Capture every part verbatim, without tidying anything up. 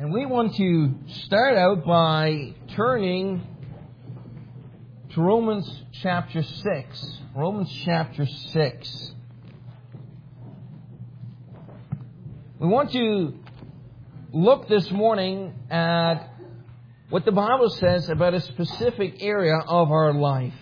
And we want to start out by turning to Romans chapter six. Romans chapter six. We want to look this morning at what the Bible says about a specific area of our life.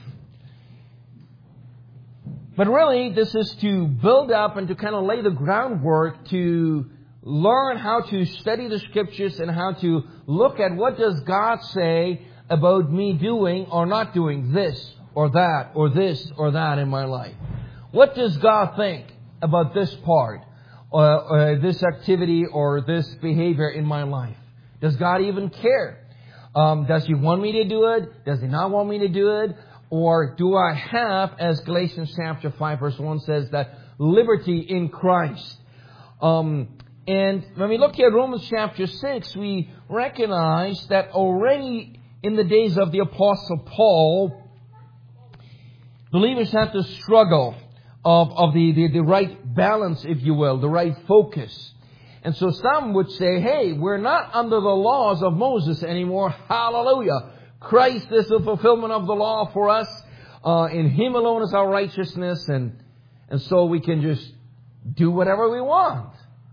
But really, this is to build up and to kind of lay the groundwork to learn how to study the Scriptures and how to look at what does God say about me doing or not doing this or that or this or that in my life. What does God think about this part or, or this activity or this behavior in my life? Does God even care? Um, does He want me to do it? Does He not want me to do it? Or do I have, as Galatians chapter five verse one says, that liberty in Christ? Um, and when we look at Romans chapter six, we recognize that already in the days of the Apostle Paul, believers had to struggle of, of the, the, the right balance, if you will, the right focus. And so some would say, hey, we're not under the laws of Moses anymore. Hallelujah. Christ is the fulfillment of the law for us. Uh, in Him alone is our righteousness. And, and so we can just do whatever we want.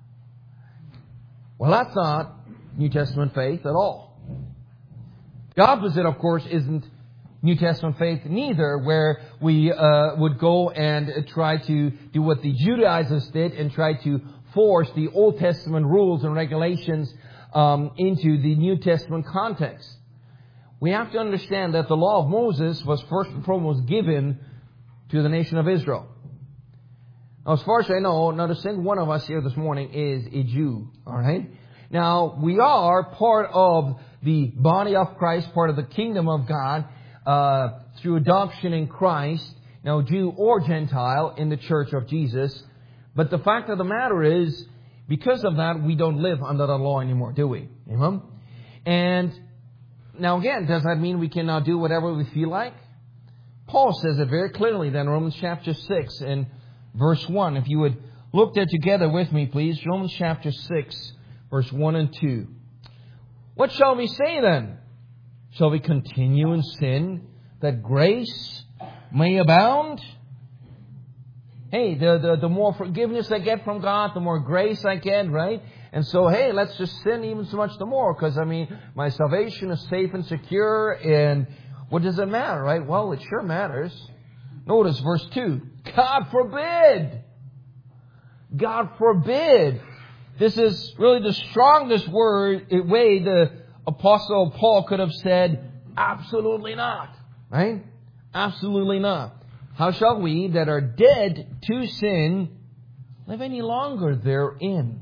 Well, that's not New Testament faith at all. The opposite, of course, isn't New Testament faith neither, where we uh, would go and try to do what the Judaizers did and try to force the Old Testament rules and regulations um, into the New Testament context. We have to understand that the law of Moses was first and foremost given to the nation of Israel. Now, as far as I know, not a single one of us here this morning is a Jew. All right? Now, we are part of the body of Christ, part of the kingdom of God, uh, through adoption in Christ, now Jew or Gentile, in the church of Jesus. But the fact of the matter is, because of that, we don't live under the law anymore, do we? Amen? And now again, does that mean we can now do whatever we feel like? Paul says it very clearly then, Romans chapter six and verse one. If you would look there together with me, please. Romans chapter six, verse one and two. What shall we say then? Shall we continue in sin that grace may abound? Hey, the, the, the more forgiveness I get from God, the more grace I get, right? And so, hey, let's just sin even so much the more. Because, I mean, my salvation is safe and secure. And what does it matter, right? Well, it sure matters. Notice verse two. God forbid. God forbid. This is really the strongest word, way the Apostle Paul could have said, absolutely not. Right? Absolutely not. How shall we that are dead to sin live any longer therein?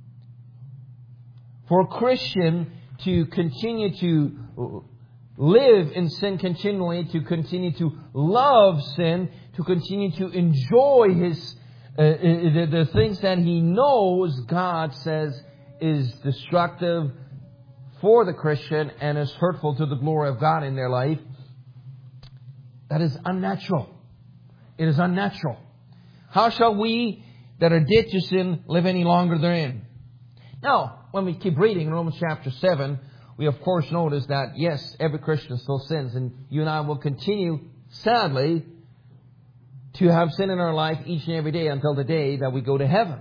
For a Christian to continue to live in sin continually, to continue to love sin, to continue to enjoy his uh, the, the things that he knows God says is destructive for the Christian and is hurtful to the glory of God in their life, that is unnatural. It is unnatural. How shall we that are dead to sin live any longer therein? Now, when we keep reading Romans chapter seven, we of course notice that, yes, every Christian still sins. And you and I will continue, sadly, to have sin in our life each and every day until the day that we go to heaven.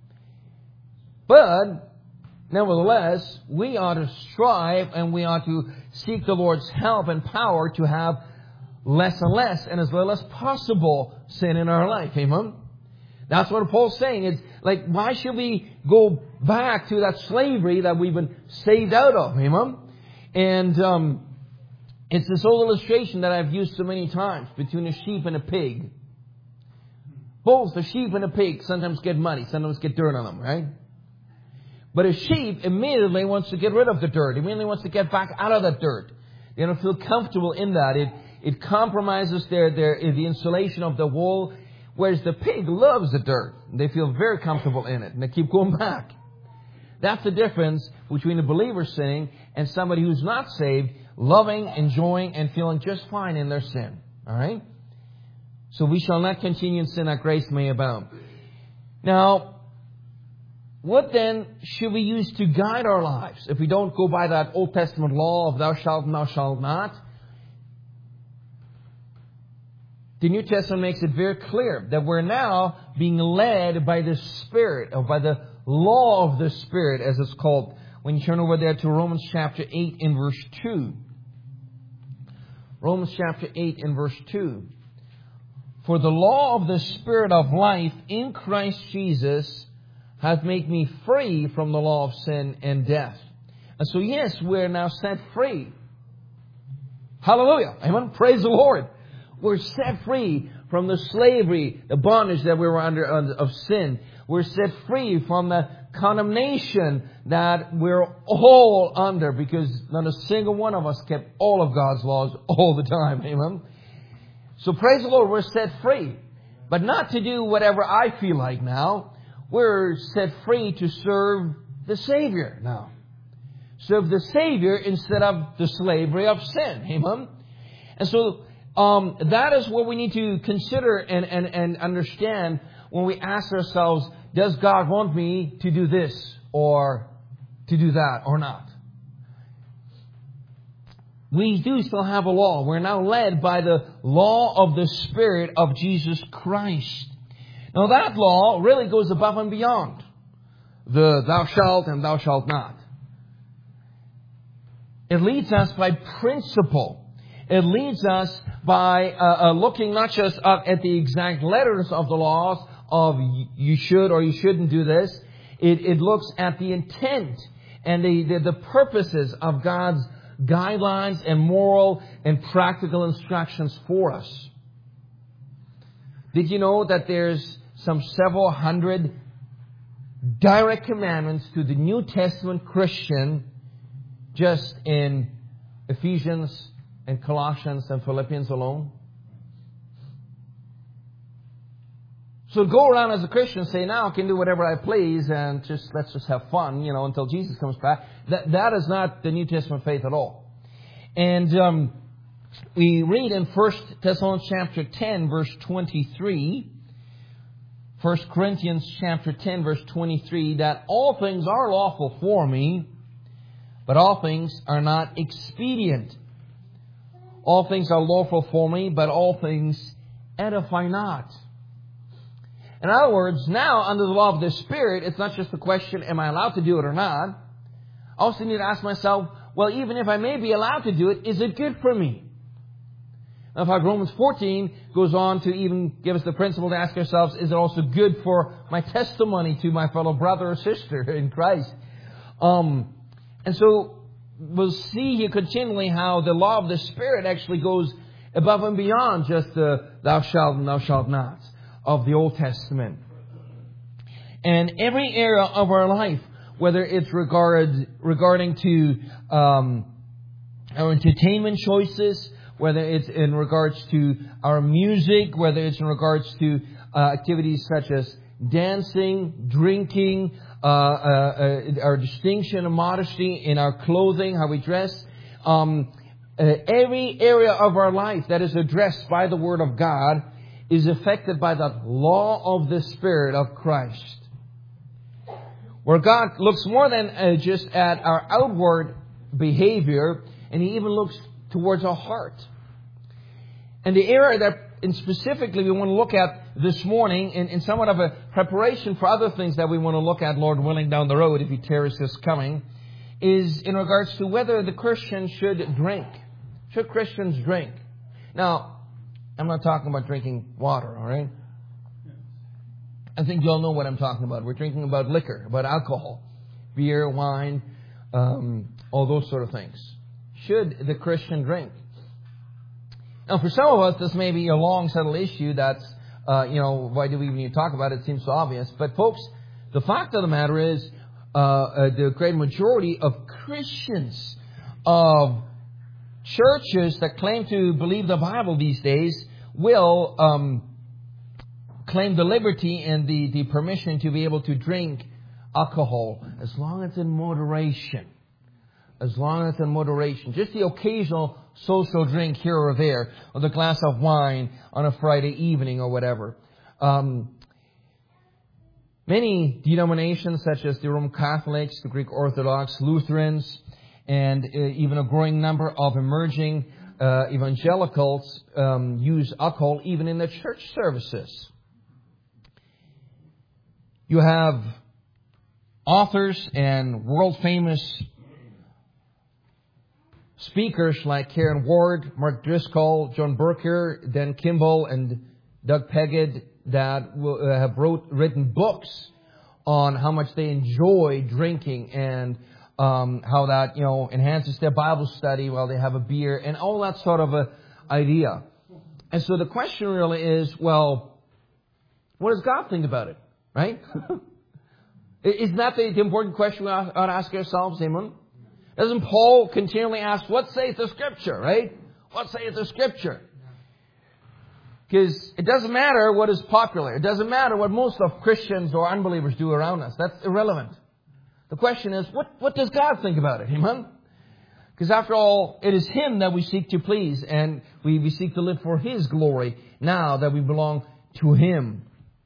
But, nevertheless, we ought to strive and we ought to seek the Lord's help and power to have less and less and as little as possible sin in our life. Amen? That's what Paul's saying. It's like, why should we go back to that slavery that we've been saved out of? Amen? And um, it's this old illustration that I've used so many times between a sheep and a pig. Both the sheep and the pig sometimes get muddy, sometimes get dirt on them, right? But a sheep immediately wants to get rid of the dirt. Immediately wants to get back out of that dirt. They don't feel comfortable in that. It it compromises their their the insulation of the wool. Whereas the pig loves the dirt. They feel very comfortable in it. And they keep going back. That's the difference between a believer sinning and somebody who's not saved, loving, enjoying, and feeling just fine in their sin. All right? So we shall not continue in sin that grace may abound. Now, what then should we use to guide our lives if we don't go by that Old Testament law of thou shalt and thou shalt not? The New Testament makes it very clear that we're now being led by the Spirit, or by the law of the Spirit, as it's called. When you turn over there to Romans chapter eight in verse two. Romans chapter eight in verse two. For the law of the Spirit of life in Christ Jesus hath made me free from the law of sin and death. And so yes, we're now set free. Hallelujah. Amen. Praise the Lord. We're set free from the slavery, the bondage that we were under of sin. We're set free from the condemnation that we're all under, because not a single one of us kept all of God's laws all the time. Amen. So praise the Lord, we're set free. But not to do whatever I feel like now. We're set free to serve the Savior now. Serve the Savior instead of the slavery of sin. Amen. And so um, that is what we need to consider and, and, and understand when we ask ourselves, does God want me to do this or to do that or not? We do still have a law. We're now led by the law of the Spirit of Jesus Christ. Now that law really goes above and beyond the thou shalt and thou shalt not. It leads us by principle. It leads us by uh, uh, looking not just uh, at the exact letters of the laws of you should or you shouldn't do this. It, it looks at the intent and the, the, the purposes of God's guidelines and moral and practical instructions for us. Did you know that there's some several hundred direct commandments to the New Testament Christian just in Ephesians and Colossians and Philippians alone? So go around as a Christian and say, now I can do whatever I please and just let's just have fun, you know, until Jesus comes back. That that is not the New Testament faith at all. And um, we read in First Thessalonians chapter ten, verse twenty-three, First Corinthians chapter ten, verse twenty-three, that all things are lawful for me, but all things are not expedient. All things are lawful for me, but all things edify not. In other words, now under the law of the Spirit, it's not just the question, am I allowed to do it or not? I also need to ask myself, well, even if I may be allowed to do it, is it good for me? Now, in fact, Romans fourteen goes on to even give us the principle to ask ourselves, is it also good for my testimony to my fellow brother or sister in Christ? Um, and so we'll see here continually how the law of the Spirit actually goes above and beyond just the thou shalt and thou shalt not of the Old Testament. And every area of our life, whether it's regarded regarding to um, our entertainment choices, whether it's in regards to our music, whether it's in regards to uh, activities such as dancing, drinking, uh, uh, uh, our distinction and modesty in our clothing, how we dress, um, uh, every area of our life that is addressed by the Word of God is affected by the law of the Spirit of Christ. Where God looks more than uh, just at our outward behavior, and He even looks towards our heart. And the area that and specifically we want to look at this morning, in, in somewhat of a preparation for other things that we want to look at, Lord willing, down the road, if He tarries us coming, is in regards to whether the Christian should drink. Should Christians drink? Now, I'm not talking about drinking water, all right? I think you all know what I'm talking about. We're drinking about liquor, about alcohol, beer, wine, um, all those sort of things. Should the Christian drink? Now, for some of us, this may be a long, settled issue. That's, uh, you know, why do we even need to talk about it? It seems so obvious. But folks, the fact of the matter is, uh, uh, the great majority of Christians, of churches that claim to believe the Bible these days, will um, claim the liberty and the, the permission to be able to drink alcohol as long as in moderation. As long as in moderation. Just the occasional social drink here or there, or the glass of wine on a Friday evening or whatever. Um, Many denominations, such as the Roman Catholics, the Greek Orthodox, Lutherans, and uh, even a growing number of emerging uh, evangelicals um, use alcohol even in their church services. You have authors and world-famous speakers like Karen Ward, Mark Driscoll, John Burker, Dan Kimball, and Doug Peggett that will, uh, have wrote, written books on how much they enjoy drinking and um, how that, you know, enhances their Bible study while they have a beer and all that sort of a idea. And so the question really is, well, what does God think about it, right? Isn't that the, the important question we ought to ask ourselves, amen? Doesn't Paul continually ask, what saith the Scripture, right? What saith the Scripture? Because it doesn't matter what is popular. It doesn't matter what most of Christians or unbelievers do around us. That's irrelevant. The question is, what, what does God think about it? Amen? Because after all, it is Him that we seek to please, and we, we seek to live for His glory now that we belong to Him.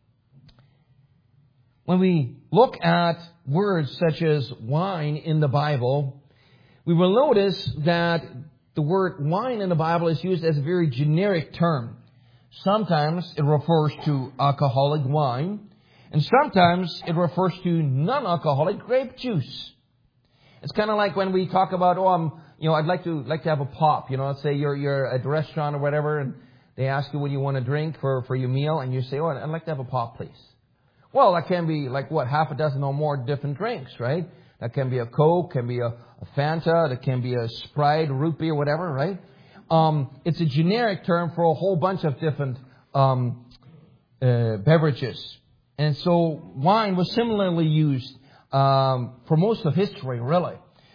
When we look at words such as wine in the Bible, we will notice that the word wine in the Bible is used as a very generic term. Sometimes it refers to alcoholic wine, and sometimes it refers to non-alcoholic grape juice. It's kind of like when we talk about, oh, I'm, you know, I'd like to like to have a pop. You know, let's say you're you're at a restaurant or whatever, and they ask you what you want to drink for for your meal, and you say, oh, I'd like to have a pop, please. Well, that can be like what half a dozen or more different drinks, right? That can be a Coke, can be a, a Fanta, that can be a Sprite, root beer, whatever, right? Um, it's a generic term for a whole bunch of different um, uh, beverages. And so wine was similarly used um, for most of history, really.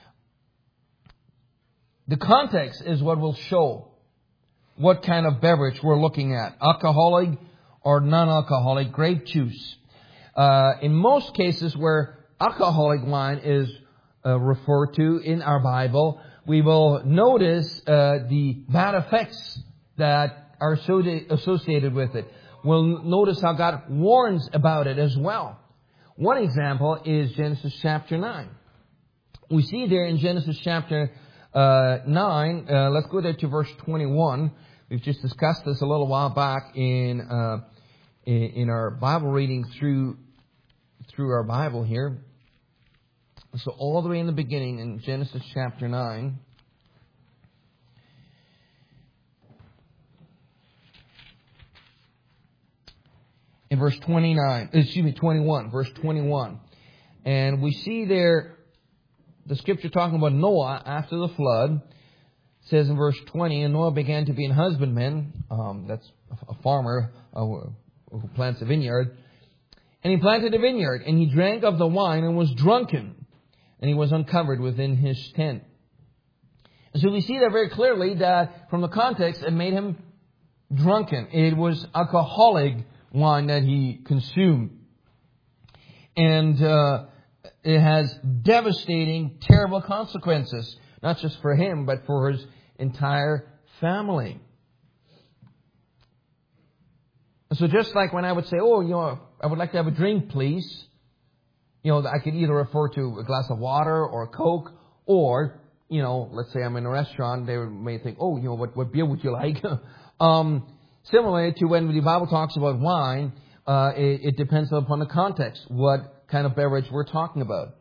The context is what will show what kind of beverage we're looking at, alcoholic or non-alcoholic grape juice. Uh, in most cases where alcoholic wine is uh, referred to in our Bible, we will notice uh, the bad effects that are associated with it. We'll notice how God warns about it as well. One example is Genesis chapter nine. We see there in Genesis chapter uh, nine, uh, let's go there to verse twenty-one. We've just discussed this a little while back in uh, in, in our Bible reading through through our Bible here. So all the way in the beginning in Genesis chapter nine. In verse twenty-nine, excuse me, twenty-one, verse twenty-one. And we see there the Scripture talking about Noah after the flood. It says in verse twenty, and Noah began to be an husbandman. Um, that's a farmer uh, who plants a vineyard. And he planted a vineyard, and he drank of the wine and was drunken. And he was uncovered within his tent. And so we see that very clearly that from the context, it made him drunken. It was alcoholic wine that he consumed. And uh, it has devastating, terrible consequences, not just for him, but for his entire family. So just like when I would say, oh, you know, I would like to have a drink, please. You know, I could either refer to a glass of water or a Coke, or, you know, let's say I'm in a restaurant, they may think, oh, you know, what, what beer would you like? um, similarly to when the Bible talks about wine, uh, it, it depends upon the context, what kind of beverage we're talking about.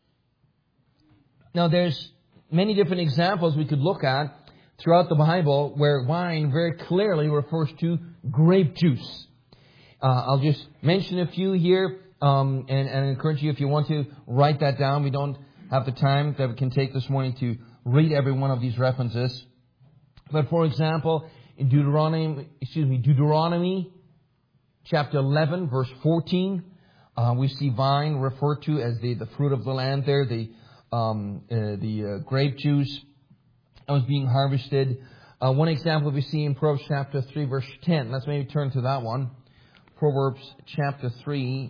Now, there's many different examples we could look at throughout the Bible where wine very clearly refers to grape juice. Uh, I'll just mention a few here. Um, and, and I encourage you, if you want to, write that down. We don't have the time that we can take this morning to read every one of these references. But for example, in Deuteronomy, excuse me, Deuteronomy chapter eleven, verse fourteen, uh, we see wine referred to as the, the fruit of the land there, the um, uh, the uh, grape juice that was being harvested. Uh, one example we see in Proverbs chapter three, verse ten. Let's maybe turn to that one. Proverbs chapter three.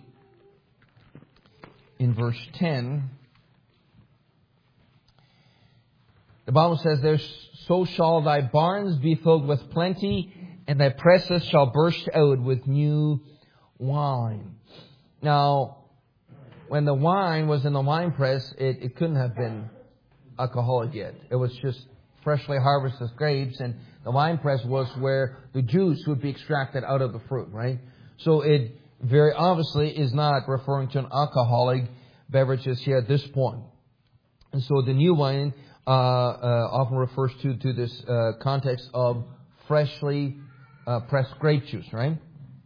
In verse ten, the Bible says, "There so shall thy barns be filled with plenty, and thy presses shall burst out with new wine." Now, when the wine was in the wine press, it, it couldn't have been alcoholic yet. It was just freshly harvested grapes, and the wine press was where the juice would be extracted out of the fruit, right? So it very obviously is not referring to an alcoholic beverages here at this point. And so the new wine uh, uh, often refers to, to this uh, context of freshly uh, pressed grape juice, right?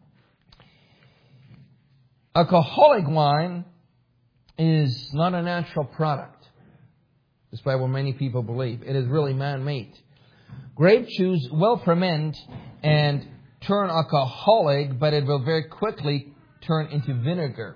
Alcoholic wine is not a natural product, despite what many people believe. It is really man-made. Grape juice will ferment and turn alcoholic, but it will very quickly turn into vinegar.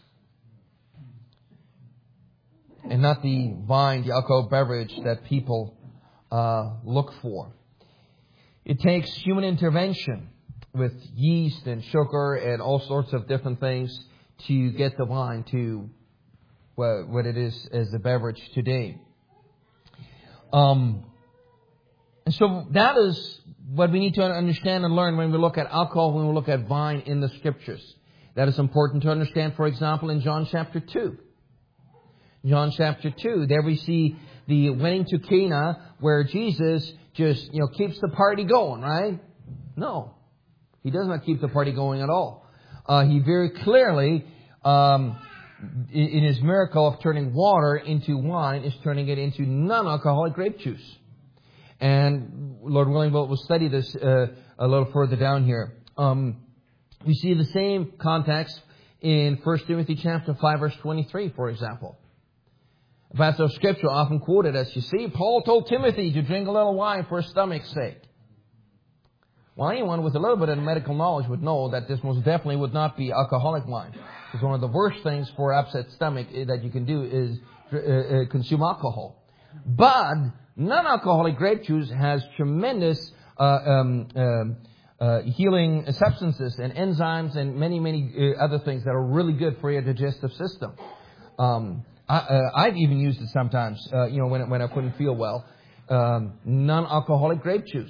And not the wine, the alcoholic beverage that people uh, look for. It takes human intervention with yeast and sugar and all sorts of different things to get the wine to what, what it is as a beverage today. Um, and so that is what we need to understand and learn when we look at alcohol, when we look at wine in the Scriptures. That is important to understand, for example, in John chapter two. John chapter two, there we see the wedding to Cana where Jesus just, you know, keeps the party going, right? No. He does not keep the party going at all. Uh, he very clearly, um, in, in his miracle of turning water into wine, is turning it into non-alcoholic grape juice. And Lord willing, we'll, we'll study this uh, a little further down here. Um, we see the same context in First Timothy chapter five, verse twenty-three, for example. A passage of Scripture often quoted as, you see, Paul told Timothy to drink a little wine for his stomach's sake. Well, anyone with a little bit of medical knowledge would know that this most definitely would not be alcoholic wine. Because one of the worst things for upset stomach that you can do is uh, uh, consume alcohol. But non-alcoholic grape juice has tremendous uh, um, uh, uh, healing substances and enzymes and many, many uh, other things that are really good for your digestive system. Um, I, uh, I've even used it sometimes, uh, you know, when when I couldn't feel well. Um, non-alcoholic grape juice.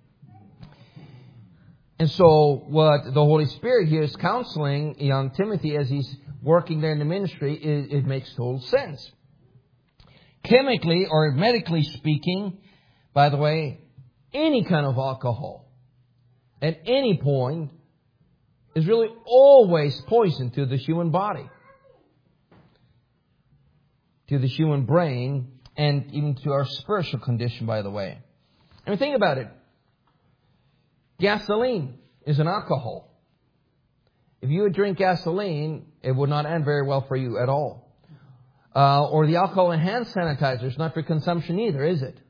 And so, what the Holy Spirit here is counseling young Timothy as he's working there in the ministry, it, it makes total sense. Chemically or medically speaking, by the way, any kind of alcohol at any point is really always poison to the human body, to the human brain, and even to our spiritual condition, by the way. I mean, think about it. Gasoline is an alcohol. If you would drink gasoline, it would not end very well for you at all. Uh, or the alcohol in hand sanitizer is not for consumption either, is it?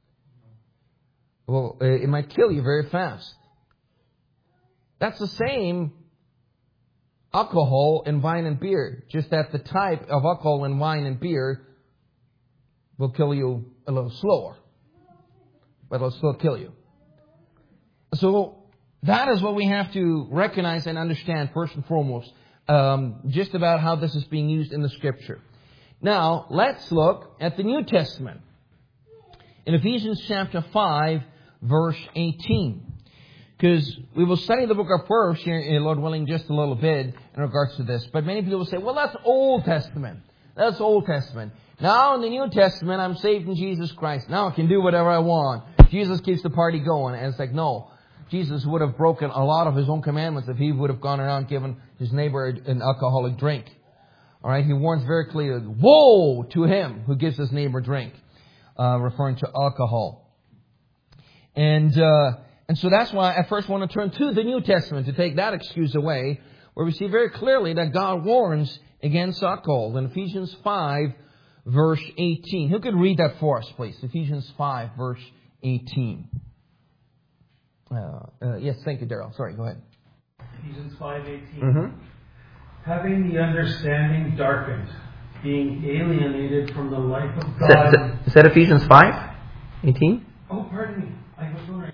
Well, it might kill you very fast. That's the same alcohol in wine and beer, just that the type of alcohol in wine and beer will kill you a little slower, but it'll still kill you. So that is what we have to recognize and understand first and foremost, um, just about how this is being used in the Scripture. Now, let's look at the New Testament. In Ephesians chapter five, verse eighteen. Because we will study the book of Proverbs here, Lord willing, just a little bit in regards to this. But many people will say, well, that's Old Testament. That's Old Testament. Now in the New Testament, I'm saved in Jesus Christ. Now I can do whatever I want. Jesus keeps the party going. And it's like, no. Jesus would have broken a lot of his own commandments if he would have gone around giving his neighbor an alcoholic drink. All right, he warns very clearly, woe to him who gives his neighbor drink, uh, referring to alcohol. And... Uh, And so that's why I first want to turn to the New Testament to take that excuse away, where we see very clearly that God warns against alcohol in Ephesians five, verse eighteen. Who could read that for us, please? Ephesians five, verse eighteen. Uh, uh, yes, thank you, Daryl. Sorry, go ahead. Ephesians five eighteen. Mm-hmm. Having the understanding darkened, being alienated from the life of God. Is that, is that Ephesians five eighteen? Oh, pardon me. I was wondering.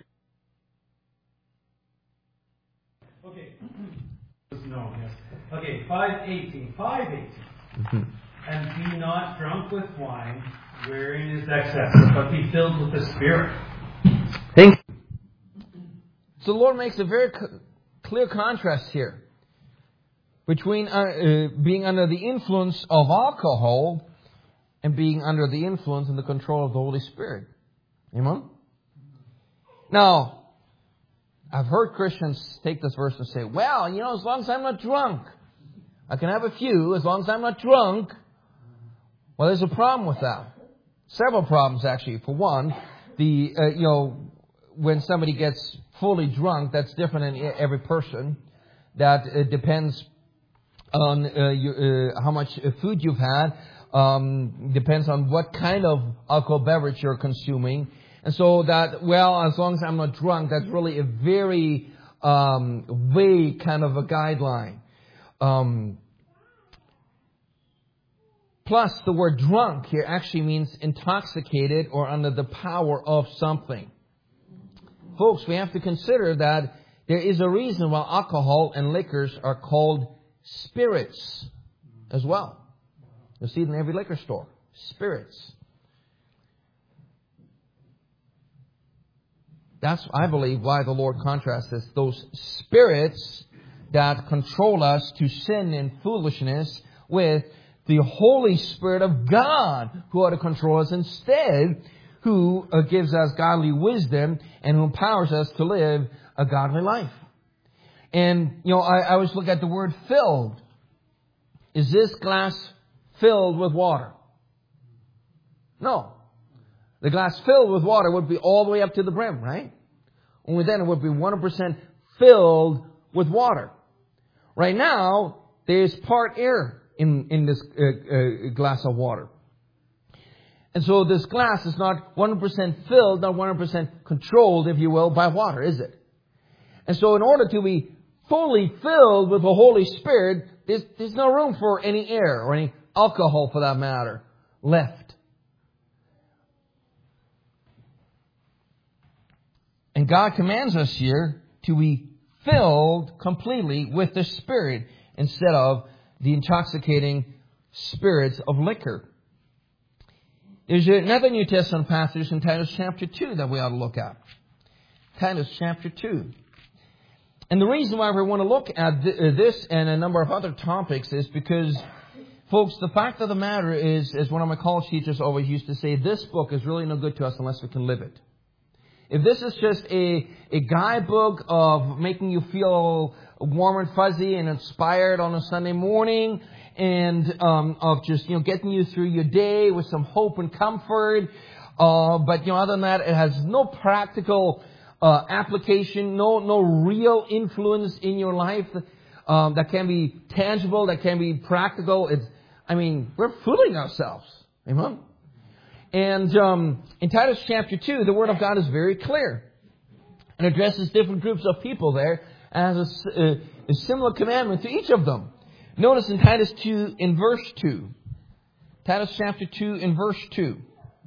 No, yes. Okay, five eighteen. five eighteen. Mm-hmm. And be not drunk with wine, wherein is excess, but be filled with the Spirit. Thank you. So the Lord makes a very c- clear contrast here. between uh, uh, being under the influence of alcohol and being under the influence and the control of the Holy Spirit. Amen? Now, I've heard Christians take this verse and say, well, you know, as long as I'm not drunk, I can have a few, as long as I'm not drunk. Well, there's a problem with that. Several problems, actually. For one, the uh, you know, when somebody gets fully drunk, that's different in every person. That uh, depends on uh, you, uh, how much food you've had. Um, depends on what kind of alcohol beverage you're consuming. And so that, well, as long as I'm not drunk, that's really a very um, vague kind of a guideline. Um, plus, the word drunk here actually means intoxicated or under the power of something. Folks, we have to consider that there is a reason why alcohol and liquors are called spirits as well. You'll see it in every liquor store. Spirits. That's, I believe, why the Lord contrasts this. Those spirits that control us to sin and foolishness with the Holy Spirit of God who ought to control us instead, who uh, gives us godly wisdom and who empowers us to live a godly life. And, you know, I, I always look at the word filled. Is this glass filled with water? No. The glass filled with water would be all the way up to the brim, right? Only then it would be one hundred percent filled with water. Right now, there's part air in, in this uh, uh, glass of water. And so this glass is not one hundred percent filled, not one hundred percent controlled, if you will, by water, is it? And so in order to be fully filled with the Holy Spirit, there's, there's no room for any air or any alcohol, for that matter, left. And God commands us here to be filled completely with the Spirit instead of the intoxicating spirits of liquor. There's another New Testament passage in Titus chapter two that we ought to look at. Titus chapter two. And the reason why we want to look at this and a number of other topics is because, folks, the fact of the matter is, as one of my college teachers always used to say, this book is really no good to us unless we can live it. If this is just a, a guidebook of making you feel warm and fuzzy and inspired on a Sunday morning, and um, of just, you know, getting you through your day with some hope and comfort, uh, but, you know, other than that, it has no practical uh, application, no no real influence in your life um, that can be tangible, that can be practical. It's, I mean, we're fooling ourselves. Amen? And um, in Titus chapter two, the Word of God is very clear and addresses different groups of people there as a, a, a similar commandment to each of them. Notice in Titus two in verse two. Titus chapter two in verse two.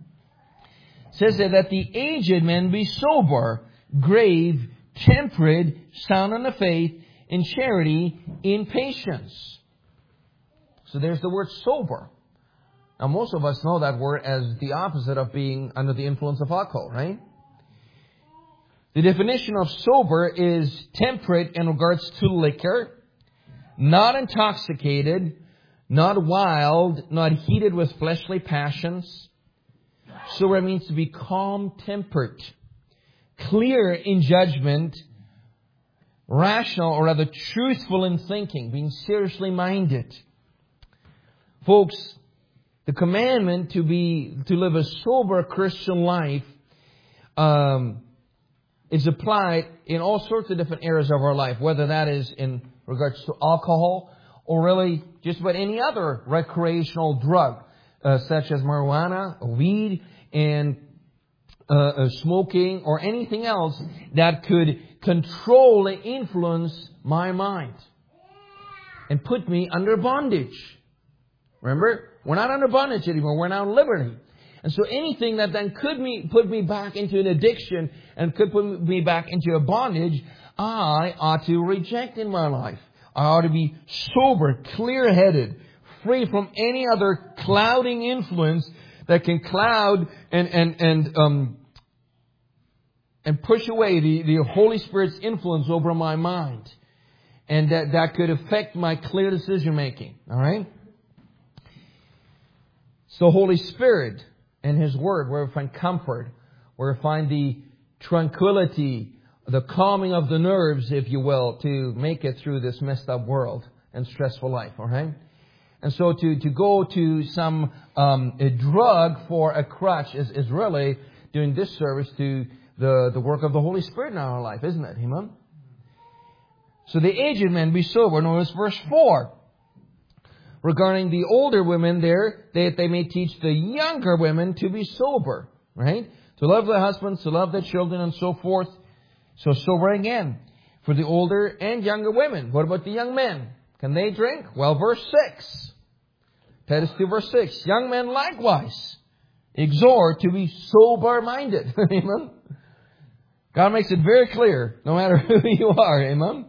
It says there that the aged men be sober, grave, temperate, sound in the faith, in charity, in patience. So there's the word sober. Now, most of us know that word as the opposite of being under the influence of alcohol, right? The definition of sober is temperate in regards to liquor, not intoxicated, not wild, not heated with fleshly passions. Sober means to be calm-tempered, clear in judgment, rational or rather truthful in thinking, being seriously minded. Folks, the commandment to be to live a sober Christian life um, is applied in all sorts of different areas of our life, whether that is in regards to alcohol or really just about any other recreational drug, uh, such as marijuana, weed, and uh, uh, smoking, or anything else that could control and influence my mind and put me under bondage. Remember? We're not under bondage anymore. We're now in liberty. And so anything that then could me, put me back into an addiction and could put me back into a bondage, I ought to reject in my life. I ought to be sober, clear-headed, free from any other clouding influence that can cloud and and and um and push away the, the Holy Spirit's influence over my mind. And that, that could affect my clear decision making. All right? So Holy Spirit and His Word, where we find comfort, where we find the tranquility, the calming of the nerves, if you will, to make it through this messed up world and stressful life. All right? And so to, to go to some um, a drug for a crutch is, is really doing disservice to the, the work of the Holy Spirit in our life, isn't it? Amen? So the aged men be sober. Notice verse four. Regarding the older women there, they, they may teach the younger women to be sober. Right? To love their husbands, to love their children, and so forth. So sober again. For the older and younger women. What about the young men? Can they drink? Well, verse six. Titus two verse six. Young men likewise exhort to be sober-minded. Amen? God makes it very clear, no matter who you are. Amen?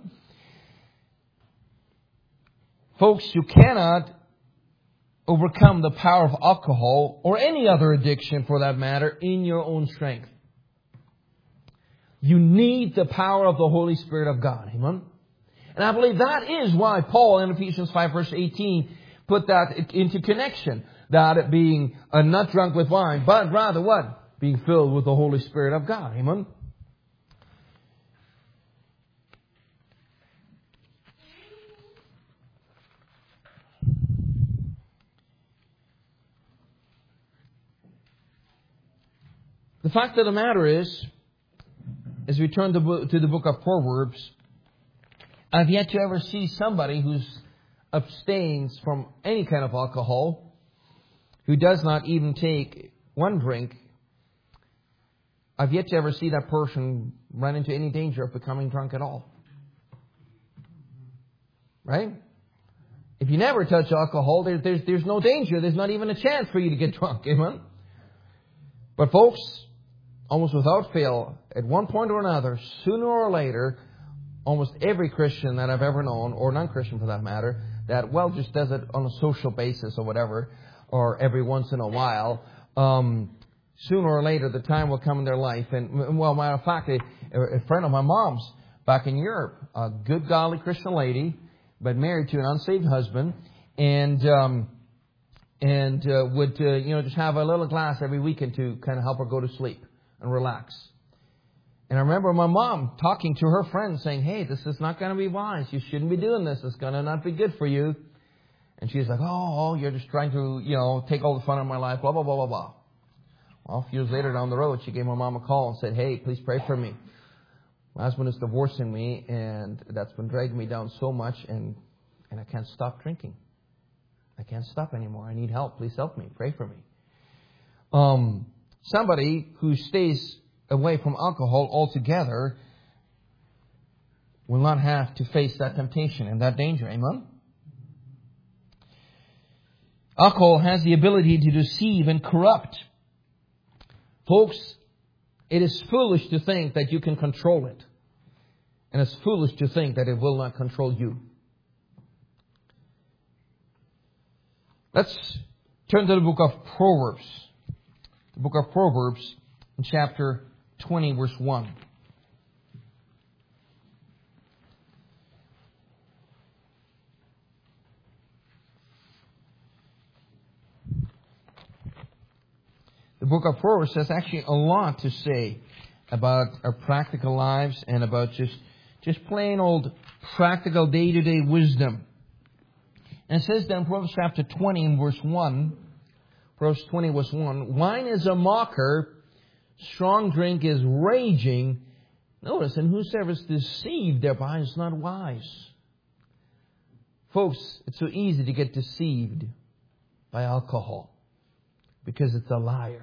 Folks, you cannot overcome the power of alcohol or any other addiction for that matter in your own strength. You need the power of the Holy Spirit of God. Amen? And I believe that is why Paul in Ephesians five verse eighteen put that into connection. That being uh, not drunk with wine, but rather what? Being filled with the Holy Spirit of God. Amen? The fact of the matter is, as we turn to, to the book of Proverbs, I've yet to ever see somebody who abstains from any kind of alcohol, who does not even take one drink. I've yet to ever see that person run into any danger of becoming drunk at all. Right? If you never touch alcohol, there, there's, there's no danger. There's not even a chance for you to get drunk. Amen? But folks, almost without fail, at one point or another, sooner or later, almost every Christian that I've ever known, or non-Christian for that matter, that, well, just does it on a social basis or whatever, or every once in a while, um, sooner or later the time will come in their life. And, well, matter of fact, a, a friend of my mom's back in Europe, a good, godly Christian lady, but married to an unsaved husband, and um, and uh, would, uh, you know, just have a little glass every weekend to kind of help her go to sleep and relax. And I remember my mom talking to her friends saying, hey, this is not going to be wise. You shouldn't be doing this. It's going to not be good for you. And she's like, oh, you're just trying to, you know, take all the fun out of my life, blah, blah, blah, blah, blah. Well, a few years later down the road, she gave my mom a call and said, hey, please pray for me. My husband is divorcing me, and that's been dragging me down so much, and, and I can't stop drinking. I can't stop anymore. I need help. Please help me. Pray for me. Um, somebody who stays away from alcohol altogether will not have to face that temptation and that danger. Amen? Alcohol has the ability to deceive and corrupt. Folks, it is foolish to think that you can control it. And it's foolish to think that it will not control you. Let's turn to the book of Proverbs. The book of Proverbs in chapter twenty, verse one. The book of Proverbs has actually a lot to say about our practical lives and about just, just plain old practical day-to-day wisdom. And it says there in Proverbs chapter twenty and verse one, Proverbs twenty verse one, wine is a mocker, strong drink is raging. Notice, and whosoever is deceived thereby is not wise. Folks, it's so easy to get deceived by alcohol because it's a liar.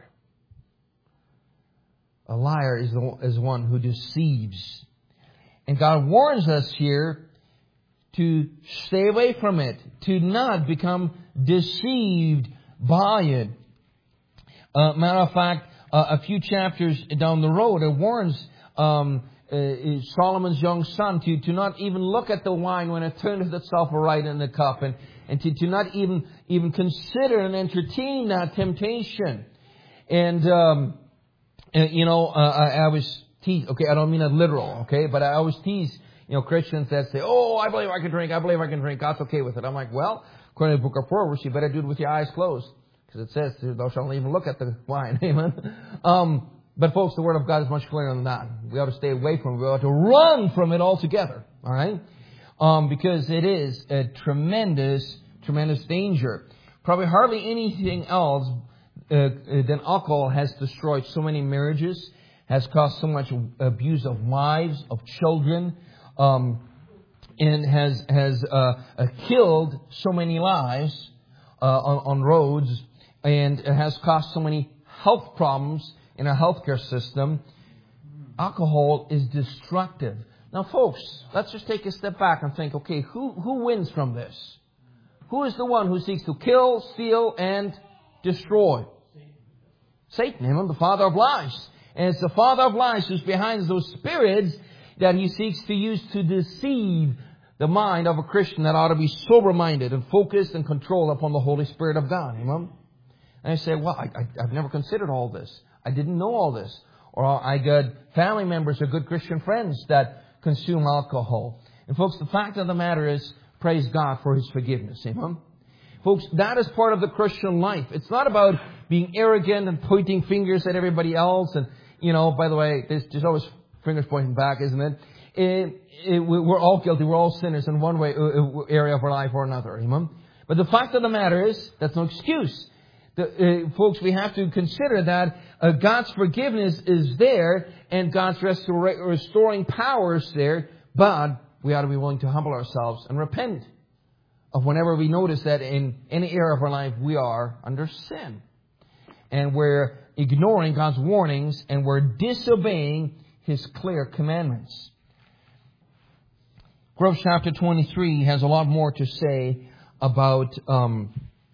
A liar is, the, is one who deceives. And God warns us here to stay away from it, to not become deceived by it. Uh, matter of fact, uh, a few chapters down the road, it warns um, uh, Solomon's young son to, to not even look at the wine when it turneth itself aright in the cup, and, and to, to not even, even consider and entertain that temptation. And, um, and you know, uh, I, I was teased, okay, I don't mean that literal, okay, but I always tease, you know, Christians that say, oh, I believe I can drink, I believe I can drink, God's okay with it. I'm like, well, according to the book of Proverbs, you better do it with your eyes closed. Because it says, thou shalt not even look at the wine. Amen. Um, but folks, the Word of God is much clearer than that. We ought to stay away from it. We ought to run from it altogether. All right? Um, because it is a tremendous, tremendous danger. Probably hardly anything else uh, than alcohol has destroyed so many marriages, has caused so much abuse of wives, of children, um, and has has uh, uh, killed so many lives uh, on, on roads, and it has caused so many health problems in our healthcare system. Alcohol is destructive. Now, folks, let's just take a step back and think, okay, who, who wins from this? Who is the one who seeks to kill, steal, and destroy? Satan, him, the father of lies. And it's the father of lies who's behind those spirits that he seeks to use to deceive the mind of a Christian that ought to be sober-minded and focused and controlled upon the Holy Spirit of God. Amen? And I say, well, I, I, I've never considered all this. I didn't know all this. Or I got family members or good Christian friends that consume alcohol. And folks, the fact of the matter is, praise God for His forgiveness. Amen? Folks, that is part of the Christian life. It's not about being arrogant and pointing fingers at everybody else. And, you know, by the way, there's, there's always fingers pointing back, isn't it? It, it? We're all guilty. We're all sinners in one way, area of our life or another. Amen? But the fact of the matter is, that's no excuse. The, uh, folks, we have to consider that uh, God's forgiveness is there and God's restora- restoring power is there, but we ought to be willing to humble ourselves and repent of whenever we notice that in any area of our life we are under sin. And we're ignoring God's warnings and we're disobeying His clear commandments. Groves chapter twenty-three has a lot more to say about um,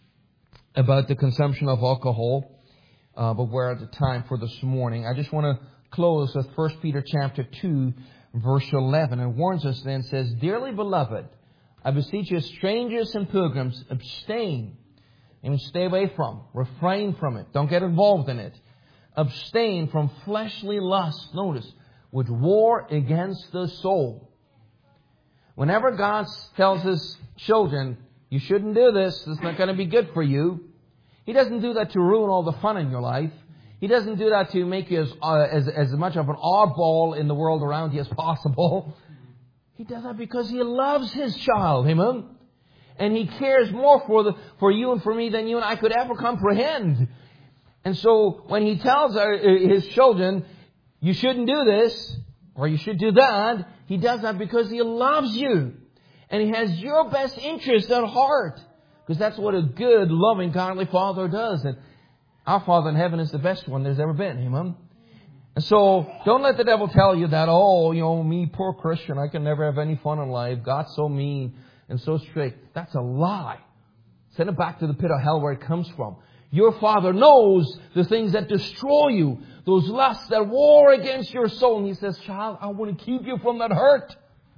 about the consumption of alcohol, uh, but we're at the time for this morning. I just want to close with First Peter chapter two, verse eleven. It warns us then, says, Dearly beloved, I beseech you, strangers and pilgrims, abstain. And stay away from, refrain from it. Don't get involved in it. Abstain from fleshly lusts, notice, which war against the soul. Whenever God tells His children, you shouldn't do this, it's not going to be good for you, He doesn't do that to ruin all the fun in your life. He doesn't do that to make you as, uh, as, as much of an oddball in the world around you as possible. He does that because He loves His child. Amen? And He cares more for the for you and for me than you and I could ever comprehend. And so when He tells our, His children, you shouldn't do this, or you should do that, He does that because He loves you. And He has your best interest at heart. Because that's what a good, loving, godly Father does. And our Father in heaven is the best one there's ever been. Amen? And so, don't let the devil tell you that, oh, you know, me, poor Christian, I can never have any fun in life. God's so mean and so strict. That's a lie. Send it back to the pit of hell where it comes from. Your Father knows the things that destroy you. Those lusts that war against your soul. And He says, child, I want to keep you from that hurt.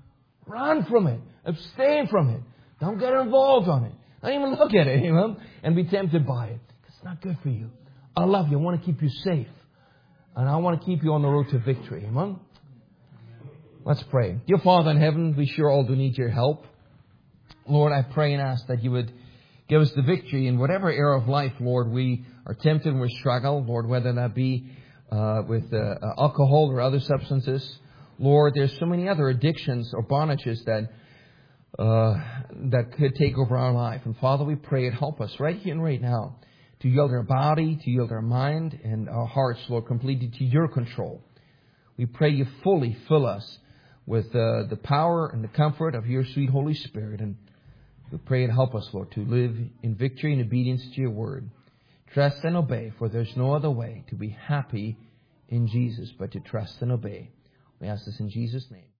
Run from it. Abstain from it. Don't get involved on it. Don't even look at it, amen? And be tempted by it. It's not good for you. I love you. I want to keep you safe. And I want to keep you on the road to victory. Amen? Let's pray. Dear Father in heaven, we sure all do need your help. Lord, I pray and ask that you would give us the victory in whatever area of life, Lord, we are tempted and we struggle. Lord, whether that be uh, with uh, alcohol or other substances. Lord, there's so many other addictions or bondages that uh, that could take over our life. And Father, we pray it help us right here and right now to yield our body, to yield our mind and our hearts, Lord, completely to your control. We pray you fully fill us with uh, the power and the comfort of your sweet Holy Spirit. And we pray and help us, Lord, to live in victory and obedience to your word. Trust and obey, for there's no other way to be happy in Jesus but to trust and obey. We ask this in Jesus' name.